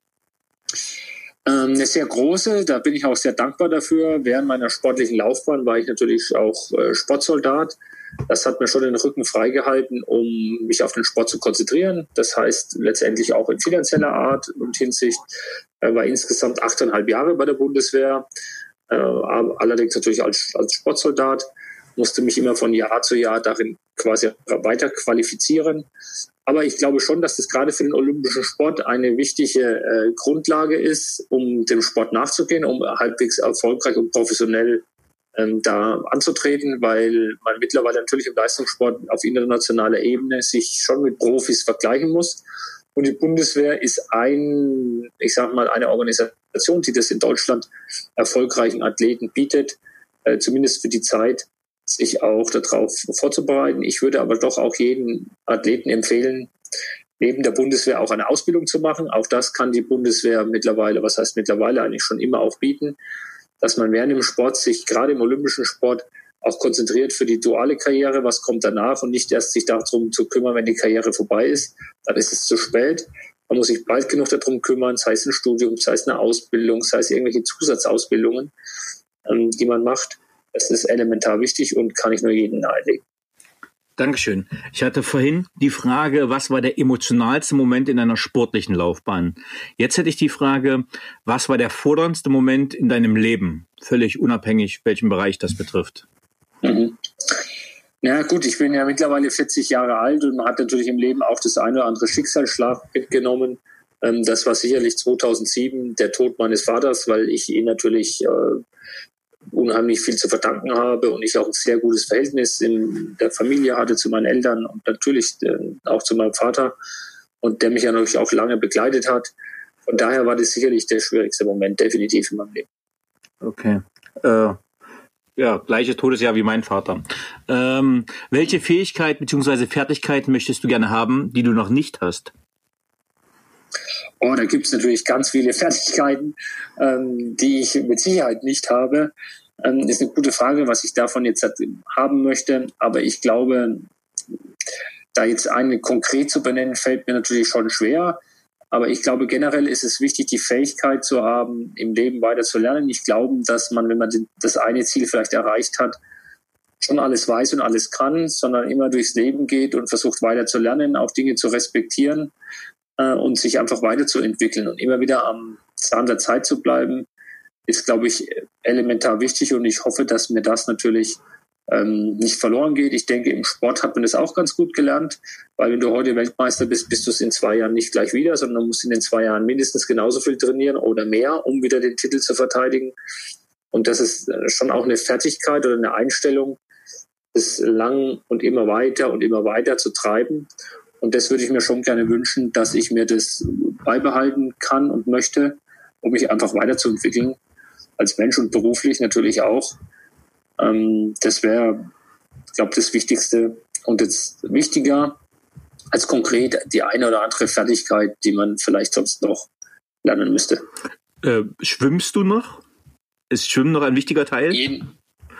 Ähm, eine sehr große, da bin ich auch sehr dankbar dafür. Während meiner sportlichen Laufbahn war ich natürlich auch äh, Sportsoldat. Das hat mir schon den Rücken freigehalten, um mich auf den Sport zu konzentrieren. Das heißt letztendlich auch in finanzieller Art und Hinsicht. Ich war insgesamt achteinhalb Jahre bei der Bundeswehr, äh, allerdings natürlich als, als Sportsoldat, musste mich immer von Jahr zu Jahr darin quasi weiter qualifizieren. Aber ich glaube schon, dass das gerade für den olympischen Sport eine wichtige äh, Grundlage ist, um dem Sport nachzugehen, um halbwegs erfolgreich und professionell ähm, da anzutreten, weil man mittlerweile natürlich im Leistungssport auf internationaler Ebene sich schon mit Profis vergleichen muss. Und die Bundeswehr ist ein, ich sage mal, eine Organisation, die das in Deutschland erfolgreichen Athleten bietet, äh, zumindest für die Zeit, sich auch darauf vorzubereiten. Ich würde aber doch auch jeden Athleten empfehlen, neben der Bundeswehr auch eine Ausbildung zu machen. Auch das kann die Bundeswehr mittlerweile, was heißt mittlerweile eigentlich schon immer auch bieten, dass man während dem Sport sich gerade im olympischen Sport auch konzentriert für die duale Karriere, was kommt danach und nicht erst sich darum zu kümmern, wenn die Karriere vorbei ist. Dann ist es zu spät. Man muss sich bald genug darum kümmern, sei es ein Studium, sei es eine Ausbildung, sei es irgendwelche Zusatzausbildungen, ähm, die man macht. Das ist elementar wichtig und kann ich nur jedem nahelegen. Dankeschön. Ich hatte vorhin die Frage, was war der emotionalste Moment in deiner sportlichen Laufbahn? Jetzt hätte ich die Frage, was war der forderndste Moment in deinem Leben? Völlig unabhängig, welchen Bereich das betrifft. Mhm. Ja gut, ich bin ja mittlerweile vierzig Jahre alt und man hat natürlich im Leben auch das eine oder andere Schicksalsschlag mitgenommen. Das war sicherlich zweitausendsieben der Tod meines Vaters, weil ich ihn natürlich äh, unheimlich viel zu verdanken habe und ich auch ein sehr gutes Verhältnis in der Familie hatte zu meinen Eltern und natürlich äh, auch zu meinem Vater und der mich ja natürlich auch lange begleitet hat. Von daher war das sicherlich der schwierigste Moment, definitiv in meinem Leben. Okay. Äh, ja, gleiches Todesjahr wie mein Vater. Ähm, welche Fähigkeit bzw. Fertigkeit möchtest du gerne haben, die du noch nicht hast? Oh, da gibt es natürlich ganz viele Fertigkeiten, ähm, die ich mit Sicherheit nicht habe. Ähm, ist eine gute Frage, was ich davon jetzt haben möchte. Aber ich glaube, da jetzt eine konkret zu benennen, fällt mir natürlich schon schwer. Aber ich glaube, generell ist es wichtig, die Fähigkeit zu haben, im Leben weiter zu lernen. Ich glaube, dass man, wenn man das eine Ziel vielleicht erreicht hat, schon alles weiß und alles kann, sondern immer durchs Leben geht und versucht weiter zu lernen, auch Dinge zu respektieren und sich einfach weiterzuentwickeln und immer wieder am Zahn der Zeit zu bleiben, ist, glaube ich, elementar wichtig und ich hoffe, dass mir das natürlich ähm, nicht verloren geht. Ich denke, im Sport hat man das auch ganz gut gelernt, weil wenn du heute Weltmeister bist, bist du es in zwei Jahren nicht gleich wieder, sondern du musst in den zwei Jahren mindestens genauso viel trainieren oder mehr, um wieder den Titel zu verteidigen. Und das ist schon auch eine Fertigkeit oder eine Einstellung, das lang und immer weiter und immer weiter zu treiben. Und das würde ich mir schon gerne wünschen, dass ich mir das beibehalten kann und möchte, um mich einfach weiterzuentwickeln, als Mensch und beruflich natürlich auch. Ähm, das wäre, ich glaube, das Wichtigste. Und jetzt wichtiger als konkret die eine oder andere Fertigkeit, die man vielleicht sonst noch lernen müsste. Äh, schwimmst du noch? Ist Schwimmen noch ein wichtiger Teil? Jeden,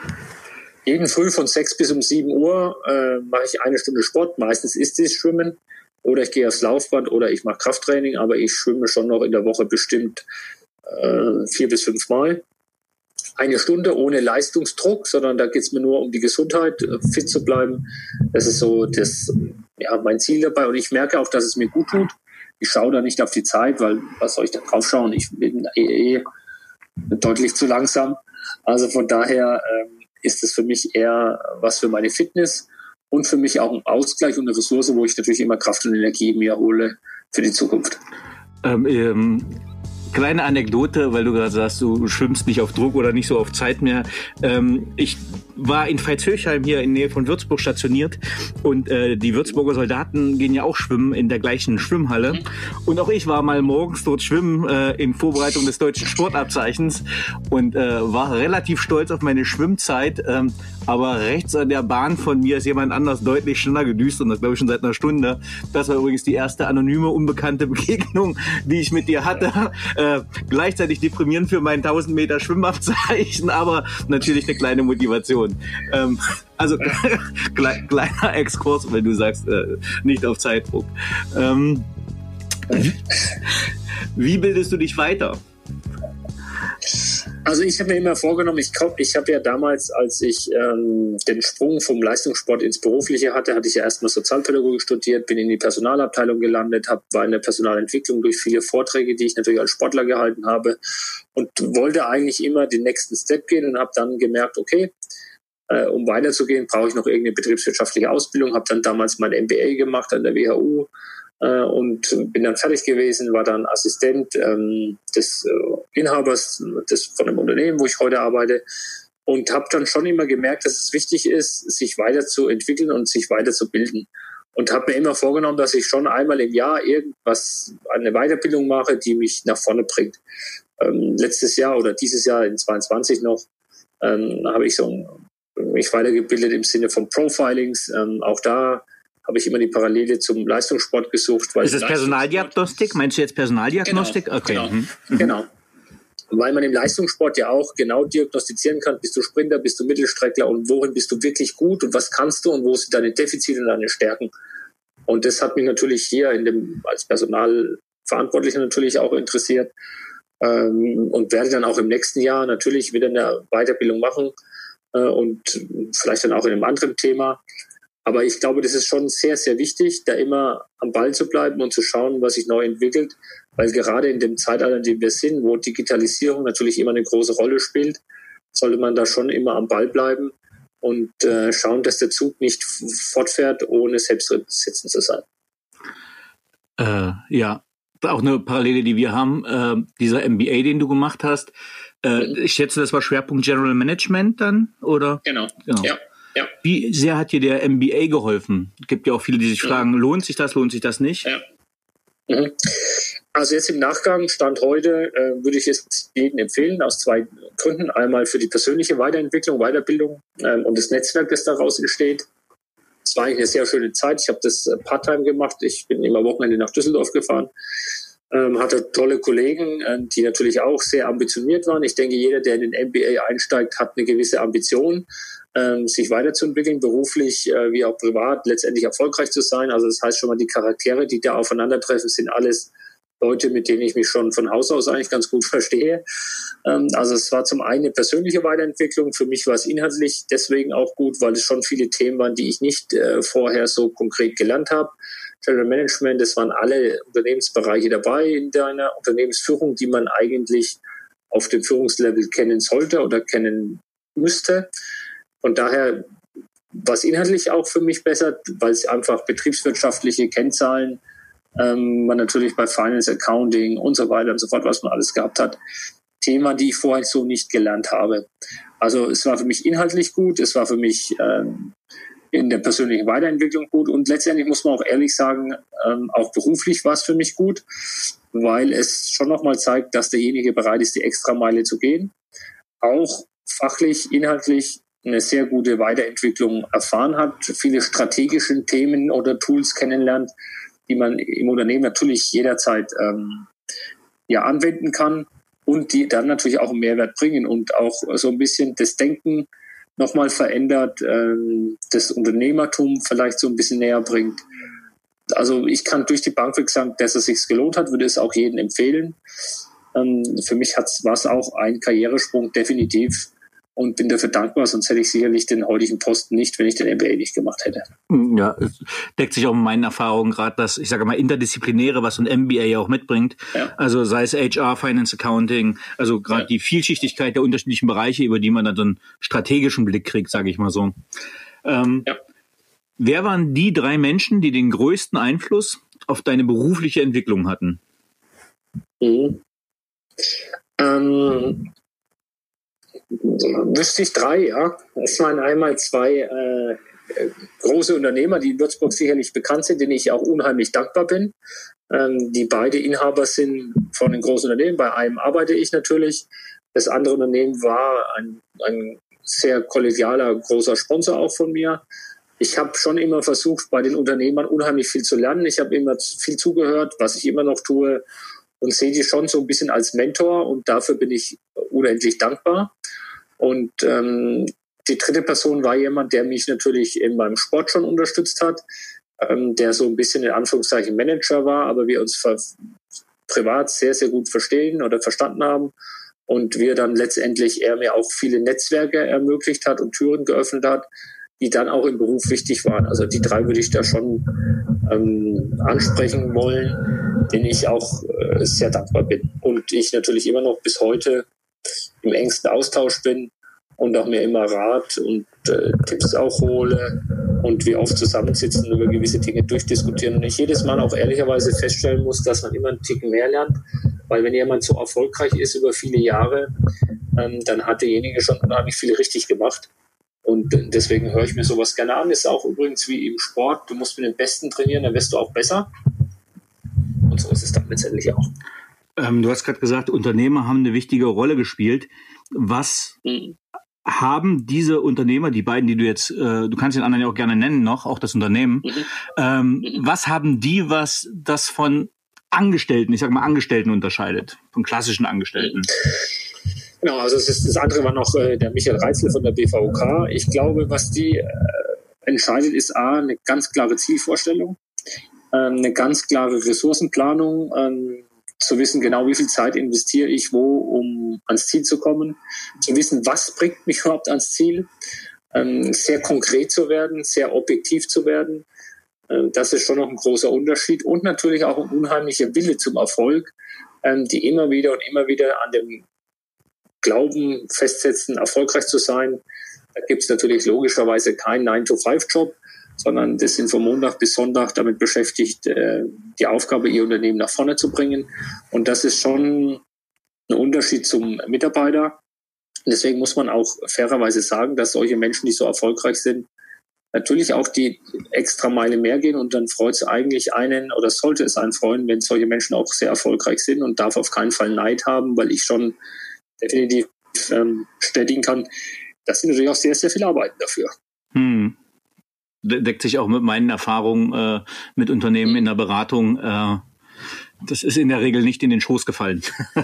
jeden Früh von sechs bis um sieben Uhr äh, mache ich eine Stunde Sport. Meistens ist es Schwimmen. Oder ich gehe aufs Laufband oder ich mache Krafttraining. Aber ich schwimme schon noch in der Woche bestimmt äh, vier bis fünf Mal. Eine Stunde ohne Leistungsdruck, sondern da geht es mir nur um die Gesundheit, fit zu bleiben. Das ist so das, ja, mein Ziel dabei. Und ich merke auch, dass es mir gut tut. Ich schaue da nicht auf die Zeit, weil was soll ich da drauf schauen? Ich bin eh, eh deutlich zu langsam. Also von daher ähm, ist es für mich eher was für meine Fitness und für mich auch ein Ausgleich und eine Ressource, wo ich natürlich immer Kraft und Energie mir hole für die Zukunft. Ähm, ähm. Kleine Anekdote, weil du gerade sagst, du schwimmst nicht auf Druck oder nicht so auf Zeit mehr. Ähm, ich war in Veitshöchheim hier in Nähe von Würzburg stationiert und äh, die Würzburger Soldaten gehen ja auch schwimmen in der gleichen Schwimmhalle. Mhm. Und auch ich war mal morgens dort schwimmen äh, in Vorbereitung des deutschen Sportabzeichens und äh, war relativ stolz auf meine Schwimmzeit. Ähm, aber rechts an der Bahn von mir ist jemand anders deutlich schneller gedüst und das glaube ich schon seit einer Stunde. Das war übrigens die erste anonyme, unbekannte Begegnung, die ich mit dir hatte. Äh, gleichzeitig deprimierend für mein tausend Meter Schwimmabzeichen, aber natürlich eine kleine Motivation. Ähm, also kle- kleiner Exkurs, wenn du sagst, äh, nicht auf Zeitdruck. Ähm, wie bildest du dich weiter? Also ich habe mir immer vorgenommen, ich, ich habe ja damals, als ich ähm, den Sprung vom Leistungssport ins Berufliche hatte, hatte ich ja erstmal Sozialpädagogik studiert, bin in die Personalabteilung gelandet, hab, war in der Personalentwicklung durch viele Vorträge, die ich natürlich als Sportler gehalten habe und wollte eigentlich immer den nächsten Step gehen und habe dann gemerkt, okay, äh, um weiterzugehen, brauche ich noch irgendeine betriebswirtschaftliche Ausbildung, habe dann damals mein M B A gemacht an der W H U, und bin dann fertig gewesen, war dann Assistent ähm, des äh, Inhabers des, von dem Unternehmen, wo ich heute arbeite und habe dann schon immer gemerkt, dass es wichtig ist, sich weiterzuentwickeln und sich weiterzubilden und habe mir immer vorgenommen, dass ich schon einmal im Jahr irgendwas, eine Weiterbildung mache, die mich nach vorne bringt. Ähm, letztes Jahr oder dieses Jahr in zweiundzwanzig noch ähm, habe ich so ein, mich weitergebildet im Sinne von Profilings, ähm, auch da habe ich immer die Parallele zum Leistungssport gesucht. Weil ist das Personaldiagnostik? Meinst du jetzt Personaldiagnostik? Genau, okay. genau, Mhm. genau. Weil man im Leistungssport ja auch genau diagnostizieren kann, bist du Sprinter, bist du Mittelstreckler und worin bist du wirklich gut und was kannst du und wo sind deine Defizite und deine Stärken. Und das hat mich natürlich hier in dem als Personalverantwortlicher natürlich auch interessiert ähm, und werde dann auch im nächsten Jahr natürlich wieder eine Weiterbildung machen äh, und vielleicht dann auch in einem anderen Thema. Aber ich glaube, das ist schon sehr, sehr wichtig, da immer am Ball zu bleiben und zu schauen, was sich neu entwickelt. Weil gerade in dem Zeitalter, in dem wir sind, wo Digitalisierung natürlich immer eine große Rolle spielt, sollte man da schon immer am Ball bleiben und äh, schauen, dass der Zug nicht fortfährt, ohne selbst sitzen zu sein. Äh, ja, auch eine Parallele, die wir haben. Äh, dieser M B A, den du gemacht hast, äh, mhm. ich schätze, das war Schwerpunkt General Management dann, oder? Genau, genau. Ja. Ja. Wie sehr hat dir der M B A geholfen? Es gibt ja auch viele, die sich fragen, lohnt sich das, lohnt sich das nicht? Ja. Mhm. Also jetzt im Nachgang, Stand heute, äh, würde ich es jedem empfehlen, aus zwei Gründen. Einmal für die persönliche Weiterentwicklung, Weiterbildung ähm, und das Netzwerk, das daraus entsteht. Es war eigentlich eine sehr schöne Zeit. Ich habe das äh, Part-Time gemacht. Ich bin immer Wochenende nach Düsseldorf gefahren. Ähm, hatte tolle Kollegen, äh, die natürlich auch sehr ambitioniert waren. Ich denke, jeder, der in den M B A einsteigt, hat eine gewisse Ambition, ähm, sich weiterzuentwickeln, beruflich äh, wie auch privat, letztendlich erfolgreich zu sein. Also das heißt schon mal, die Charaktere, die da aufeinandertreffen, sind alles Leute, mit denen ich mich schon von Haus aus eigentlich ganz gut verstehe. Ähm, also es war zum einen eine persönliche Weiterentwicklung. Für mich war es inhaltlich deswegen auch gut, weil es schon viele Themen waren, die ich nicht äh, vorher so konkret gelernt habe. General Management, das waren alle Unternehmensbereiche dabei in deiner Unternehmensführung, die man eigentlich auf dem Führungslevel kennen sollte oder kennen müsste. Von daher war es inhaltlich auch für mich besser, weil es einfach betriebswirtschaftliche Kennzahlen, ähm, man natürlich bei Finance, Accounting und so weiter und so fort, was man alles gehabt hat, Themen, die ich vorher so nicht gelernt habe. Also es war für mich inhaltlich gut, es war für mich ähm, in der persönlichen Weiterentwicklung gut und letztendlich muss man auch ehrlich sagen, ähm, auch beruflich war es für mich gut, weil es schon nochmal zeigt, dass derjenige bereit ist, die Extrameile zu gehen, auch fachlich, inhaltlich eine sehr gute Weiterentwicklung erfahren hat, viele strategische Themen oder Tools kennenlernt, die man im Unternehmen natürlich jederzeit ähm, ja, anwenden kann und die dann natürlich auch einen Mehrwert bringen und auch so ein bisschen das Denken nochmal verändert, ähm, das Unternehmertum vielleicht so ein bisschen näher bringt. Also ich kann durch die Bank weg sagen, dass es sich gelohnt hat, würde es auch jedem empfehlen. Ähm, für mich war es auch ein Karrieresprung definitiv und bin dafür dankbar, sonst hätte ich sicherlich den heutigen Posten nicht, wenn ich den M B A nicht gemacht hätte. Ja, es deckt sich auch mit meinen Erfahrungen gerade, dass, ich sage mal, Interdisziplinäre, was so ein M B A ja auch mitbringt, ja. Also sei es H R, Finance, Accounting, also gerade ja. Die Vielschichtigkeit der unterschiedlichen Bereiche, über die man dann so einen strategischen Blick kriegt, sage ich mal so. Ähm, ja. Wer waren die drei Menschen, die den größten Einfluss auf deine berufliche Entwicklung hatten? Mhm. Ähm, wüsste ich drei, ja. Es waren einmal zwei äh, große Unternehmer, die in Würzburg sicherlich bekannt sind, denen ich auch unheimlich dankbar bin, ähm, die beide Inhaber sind von den großen Unternehmen. Bei einem arbeite ich natürlich. Das andere Unternehmen war ein, ein sehr kollegialer, großer Sponsor auch von mir. Ich habe schon immer versucht, bei den Unternehmern unheimlich viel zu lernen. Ich habe immer viel zugehört, was ich immer noch tue und sehe die schon so ein bisschen als Mentor und dafür bin ich unendlich dankbar. Und ähm, die dritte Person war jemand, der mich natürlich in meinem Sport schon unterstützt hat, ähm, der so ein bisschen in Anführungszeichen Manager war, aber wir uns ver- privat sehr, sehr gut verstehen oder verstanden haben. und wir dann letztendlich er mir auch viele Netzwerke ermöglicht hat und Türen geöffnet hat, die dann auch im Beruf wichtig waren. Also die drei würde ich da schon ähm, ansprechen wollen, denen ich auch äh, sehr dankbar bin. Und ich natürlich immer noch bis heute im engsten Austausch bin und auch mir immer Rat und äh, Tipps auch hole und wir oft zusammensitzen und über gewisse Dinge durchdiskutieren. Und ich jedes Mal auch ehrlicherweise feststellen muss, dass man immer einen Ticken mehr lernt, weil wenn jemand so erfolgreich ist über viele Jahre, ähm, dann hat derjenige schon unheimlich viel richtig gemacht. Und deswegen höre ich mir sowas gerne an. Ist auch übrigens wie im Sport, du musst mit den Besten trainieren, dann wirst du auch besser. Und so ist es dann letztendlich auch. Ähm, du hast gerade gesagt, Unternehmer haben eine wichtige Rolle gespielt. Was mhm. haben diese Unternehmer, die beiden, die du jetzt, äh, du kannst den anderen ja auch gerne nennen noch, auch das Unternehmen, mhm. Ähm, mhm. was haben die, was das von Angestellten, ich sag mal Angestellten unterscheidet, von klassischen Angestellten? Mhm. Genau, also das, ist, das andere war noch äh, der Michael Reitzle von der B V O K. Ich glaube, was die äh, entscheidet, ist A, eine ganz klare Zielvorstellung, ähm, eine ganz klare Ressourcenplanung, ähm, zu wissen genau, wie viel Zeit investiere ich wo, um ans Ziel zu kommen, zu wissen, was bringt mich überhaupt ans Ziel, ähm, sehr konkret zu werden, sehr objektiv zu werden. Äh, das ist schon noch ein großer Unterschied und natürlich auch ein unheimlicher Wille zum Erfolg, ähm, die immer wieder und immer wieder an dem Glauben festsetzen, erfolgreich zu sein. Da gibt es natürlich logischerweise keinen nine to five Job, sondern das sind von Montag bis Sonntag damit beschäftigt, äh, die Aufgabe, ihr Unternehmen nach vorne zu bringen. Und das ist schon ein Unterschied zum Mitarbeiter. Und deswegen muss man auch fairerweise sagen, dass solche Menschen, die so erfolgreich sind, natürlich auch die extra Meile mehr gehen. Und dann freut es eigentlich einen oder sollte es einen freuen, wenn solche Menschen auch sehr erfolgreich sind und darf auf keinen Fall Neid haben, weil ich schon definitiv ähm, bestätigen kann, dass sie natürlich auch sehr, sehr viel arbeiten dafür. Hm. Deckt sich auch mit meinen Erfahrungen äh, mit Unternehmen in der Beratung. Äh, das ist in der Regel nicht in den Schoß gefallen.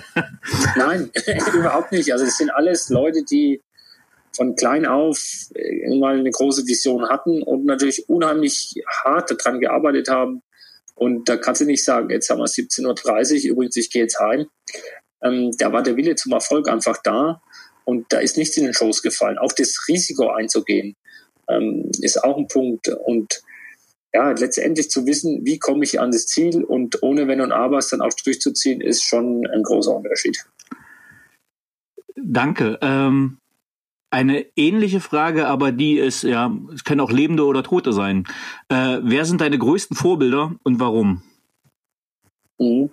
Nein, überhaupt nicht. Also es sind alles Leute, die von klein auf mal eine große Vision hatten und natürlich unheimlich hart daran gearbeitet haben. Und da kannst du nicht sagen, jetzt haben wir siebzehn Uhr dreißig, übrigens, ich gehe jetzt heim. Ähm, da war der Wille zum Erfolg einfach da und da ist nichts in den Schoß gefallen. Auch das Risiko einzugehen ähm, ist auch ein Punkt und ja, letztendlich zu wissen, wie komme ich an das Ziel und ohne Wenn und Aber es dann auch durchzuziehen, ist schon ein großer Unterschied. Danke. Ähm, eine ähnliche Frage, aber die ist, ja, es können auch Lebende oder Tote sein. Äh, wer sind deine größten Vorbilder und warum? Mhm.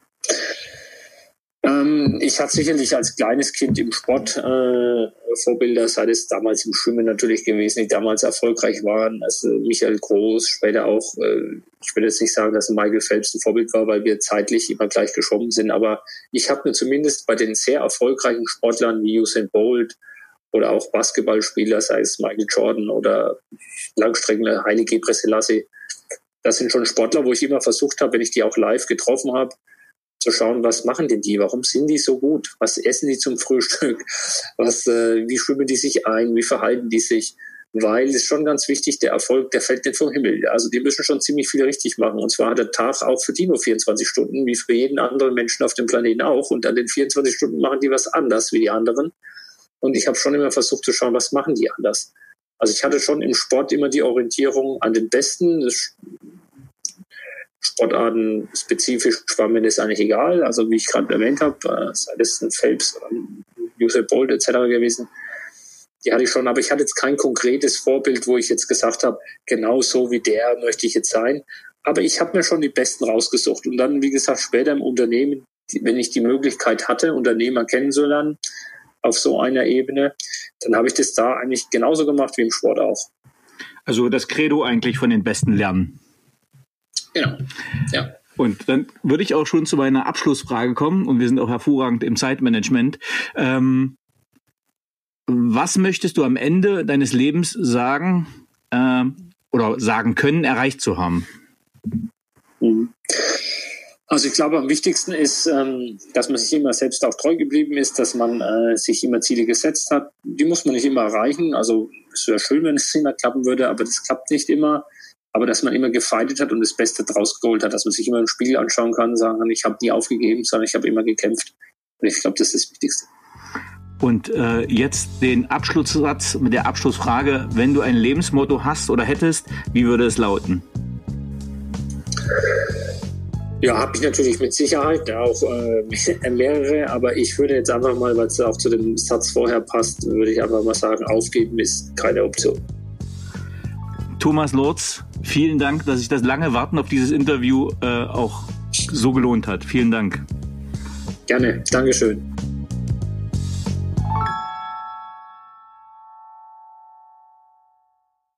Ähm, ich hatte sicherlich als kleines Kind im Sport äh, Vorbilder, sei es damals im Schwimmen natürlich gewesen, die damals erfolgreich waren. Also Michael Groß, später auch, äh, ich will jetzt nicht sagen, dass Michael Phelps ein Vorbild war, weil wir zeitlich immer gleich geschwommen sind, aber ich habe mir zumindest bei den sehr erfolgreichen Sportlern wie Usain Bolt oder auch Basketballspieler, sei es Michael Jordan oder Langstreckler Haile Gebrselassie, das sind schon Sportler, wo ich immer versucht habe, wenn ich die auch live getroffen habe, zu schauen, was machen denn die? Warum sind die so gut? Was essen die zum Frühstück? Was, äh, wie schwimmen die sich ein? Wie verhalten die sich? Weil es ist schon ganz wichtig, der Erfolg, der fällt nicht vom Himmel. Also die müssen schon ziemlich viel richtig machen. Und zwar hat der Tag auch für die nur vierundzwanzig Stunden, wie für jeden anderen Menschen auf dem Planeten auch. Und an den vierundzwanzig Stunden machen die was anders wie die anderen. Und ich habe schon immer versucht zu schauen, was machen die anders? Also ich hatte schon im Sport immer die Orientierung an den Besten. Das Sportarten spezifisch Schwammen ist eigentlich egal. Also wie ich gerade erwähnt habe, sei das ein Phelps, Usain Bolt et cetera gewesen, die hatte ich schon, aber ich hatte jetzt kein konkretes Vorbild, wo ich jetzt gesagt habe, genau so wie der möchte ich jetzt sein. Aber ich habe mir schon die Besten rausgesucht. Und dann, wie gesagt, später im Unternehmen, wenn ich die Möglichkeit hatte, Unternehmer kennenzulernen auf so einer Ebene, dann habe ich das da eigentlich genauso gemacht wie im Sport auch. Also das Credo eigentlich von den Besten lernen. Genau, ja. Und dann würde ich auch schon zu meiner Abschlussfrage kommen, und wir sind auch hervorragend im Zeitmanagement. Ähm, was möchtest du am Ende deines Lebens sagen äh, oder sagen können, erreicht zu haben? Also ich glaube, am wichtigsten ist, ähm, dass man sich immer selbst auch treu geblieben ist, dass man äh, sich immer Ziele gesetzt hat. Die muss man nicht immer erreichen. Also es wäre schön, wenn es immer klappen würde, aber das klappt nicht immer. Aber dass man immer gefeitet hat und das Beste draus geholt hat, dass man sich immer im Spiegel anschauen kann, sagen kann, ich habe nie aufgegeben, sondern ich habe immer gekämpft. Und ich glaube, das ist das Wichtigste. Und äh, jetzt den Abschlusssatz mit der Abschlussfrage: Wenn du ein Lebensmotto hast oder hättest, wie würde es lauten? Ja, habe ich natürlich mit Sicherheit, auch äh, mehrere, aber ich würde jetzt einfach mal, weil es auch zu dem Satz vorher passt, würde ich einfach mal sagen, aufgeben ist keine Option. Thomas Lorz, vielen Dank, dass sich das lange Warten auf dieses Interview äh, auch so gelohnt hat. Vielen Dank. Gerne, Dankeschön.